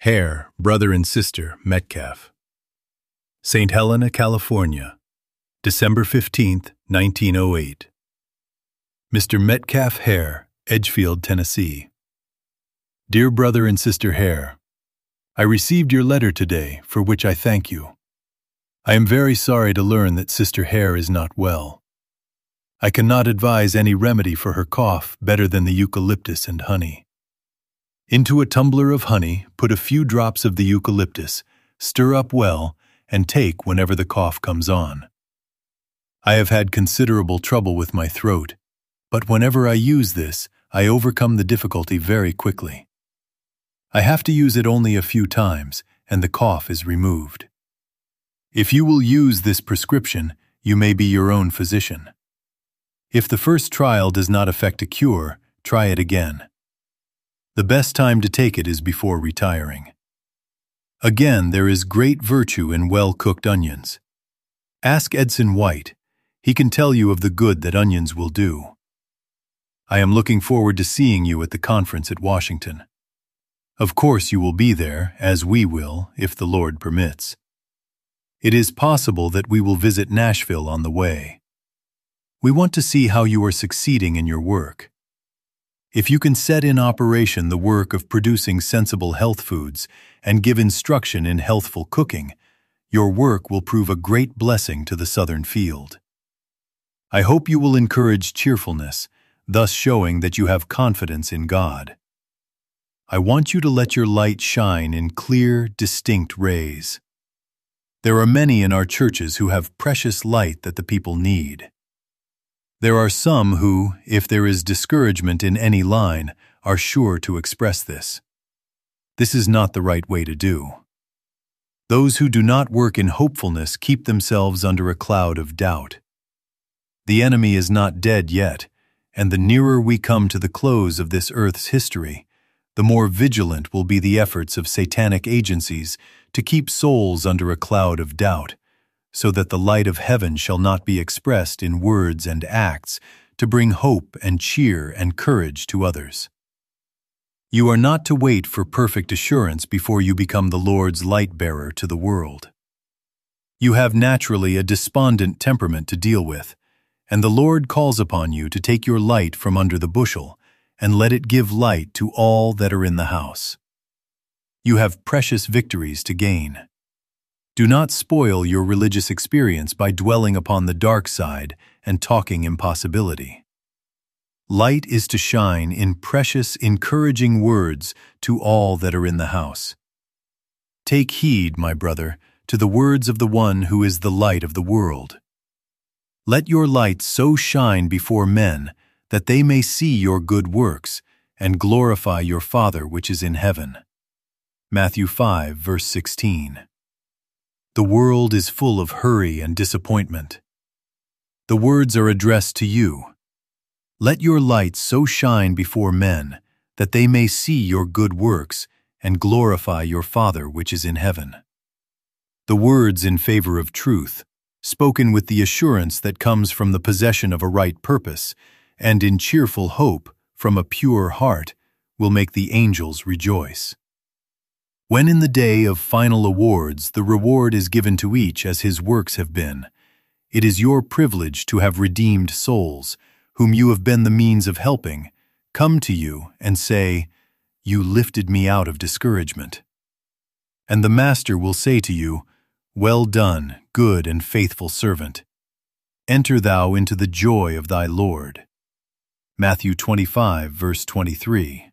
Hare, brother and sister, Metcalf. St. Helena, California, December 15, 1908. Mr. Metcalf Hare, Edgefield, Tennessee. Dear brother and sister Hare, I received your letter today, for which I thank you. I am very sorry to learn that Sister Hare is not well. I cannot advise any remedy for her cough better than the eucalyptus and honey. Into a tumbler of honey, put a few drops of the eucalyptus, stir up well, and take whenever the cough comes on. I have had considerable trouble with my throat, but whenever I use this, I overcome the difficulty very quickly. I have to use it only a few times, and the cough is removed. If you will use this prescription, you may be your own physician. If the first trial does not effect a cure, try it again. The best time to take it is before retiring. Again, there is great virtue in well-cooked onions. Ask Edson White. He can tell you of the good that onions will do. I am looking forward to seeing you at the conference at Washington. Of course you will be there, as we will, if the Lord permits. It is possible that we will visit Nashville on the way. We want to see how you are succeeding in your work. If you can set in operation the work of producing sensible health foods and give instruction in healthful cooking, your work will prove a great blessing to the southern field. I hope you will encourage cheerfulness, thus showing that you have confidence in God. I want you to let your light shine in clear, distinct rays. There are many in our churches who have precious light that the people need. There are some who, if there is discouragement in any line, are sure to express this. This is not the right way to do. Those who do not work in hopefulness keep themselves under a cloud of doubt. The enemy is not dead yet, and the nearer we come to the close of this earth's history, the more vigilant will be the efforts of satanic agencies to keep souls under a cloud of doubt, so that the light of heaven shall not be expressed in words and acts to bring hope and cheer and courage to others. You are not to wait for perfect assurance before you become the Lord's light-bearer to the world. You have naturally a despondent temperament to deal with, and the Lord calls upon you to take your light from under the bushel and let it give light to all that are in the house. You have precious victories to gain. Do not spoil your religious experience by dwelling upon the dark side and talking impossibility. Light is to shine in precious, encouraging words to all that are in the house. Take heed, my brother, to the words of the one who is the light of the world. Let your light so shine before men that they may see your good works and glorify your Father which is in heaven. Matthew 5, verse 16. The world is full of hurry and disappointment. The words are addressed to you. Let your light so shine before men that they may see your good works and glorify your Father which is in heaven. The words in favor of truth, spoken with the assurance that comes from the possession of a right purpose and in cheerful hope from a pure heart, will make the angels rejoice. When in the day of final awards the reward is given to each as his works have been, it is your privilege to have redeemed souls, whom you have been the means of helping, come to you and say, "You lifted me out of discouragement." And the Master will say to you, "Well done, good and faithful servant. Enter thou into the joy of thy Lord." Matthew 25, verse 23.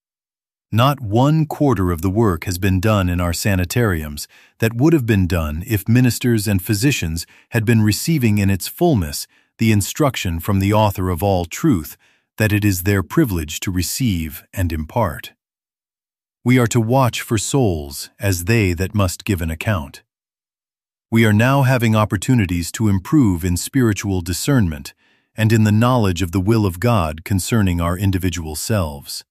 Not 1/4 of the work has been done in our sanitariums that would have been done if ministers and physicians had been receiving in its fullness the instruction from the author of all truth that it is their privilege to receive and impart. We are to watch for souls as they that must give an account. We are now having opportunities to improve in spiritual discernment and in the knowledge of the will of God concerning our individual selves.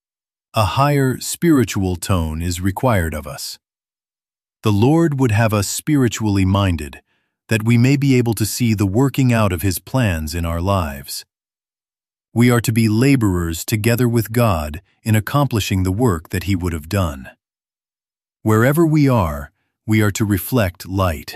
A higher spiritual tone is required of us. The Lord would have us spiritually minded, that we may be able to see the working out of His plans in our lives. We are to be laborers together with God in accomplishing the work that He would have done. Wherever we are to reflect light.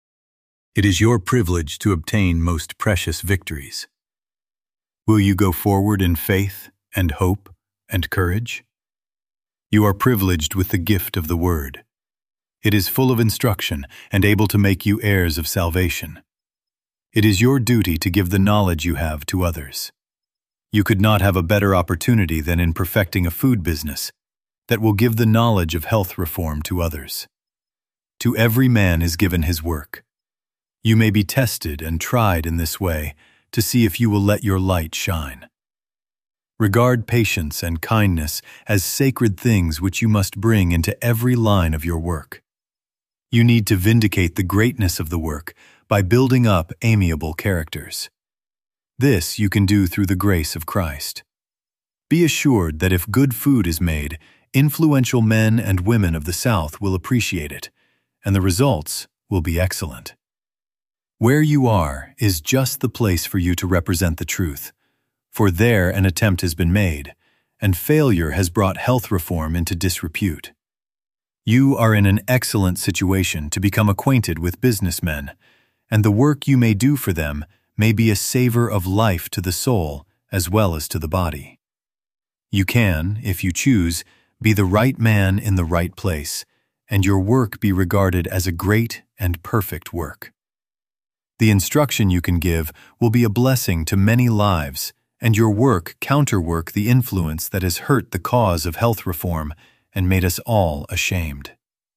It is your privilege to obtain most precious victories. Will you go forward in faith and hope and courage? You are privileged with the gift of the Word. It is full of instruction and able to make you heirs of salvation. It is your duty to give the knowledge you have to others. You could not have a better opportunity than in perfecting a food business that will give the knowledge of health reform to others. To every man is given his work. You may be tested and tried in this way to see if you will let your light shine. Regard patience and kindness as sacred things which you must bring into every line of your work. You need to vindicate the greatness of the work by building up amiable characters. This you can do through the grace of Christ. Be assured that if good food is made, influential men and women of the South will appreciate it, and the results will be excellent. Where you are is just the place for you to represent the truth, for there an attempt has been made, and failure has brought health reform into disrepute. You are in an excellent situation to become acquainted with businessmen, and the work you may do for them may be a savor of life to the soul as well as to the body. You can, if you choose, be the right man in the right place, and your work be regarded as a great and perfect work. The instruction you can give will be a blessing to many lives, and your work counterwork the influence that has hurt the cause of health reform and made us all ashamed.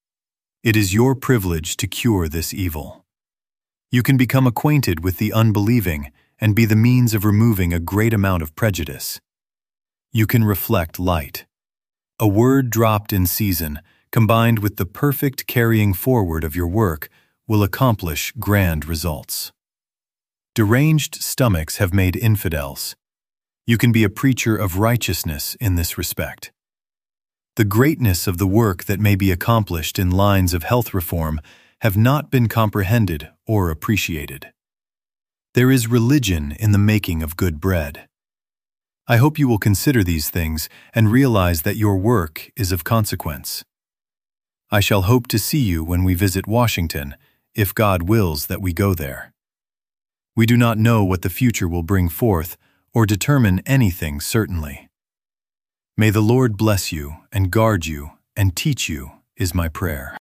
It is your privilege to cure this evil. You can become acquainted with the unbelieving and be the means of removing a great amount of prejudice. You can reflect light. A word dropped in season, combined with the perfect carrying forward of your work, will accomplish grand results. Deranged stomachs have made infidels. You can be a preacher of righteousness in this respect. The greatness of the work that may be accomplished in lines of health reform have not been comprehended or appreciated. There is religion in the making of good bread. I hope you will consider these things and realize that your work is of consequence. I shall hope to see you when we visit Washington, if God wills that we go there. We do not know what the future will bring forth or determine anything certainly. May the Lord bless you and guard you and teach you is my prayer.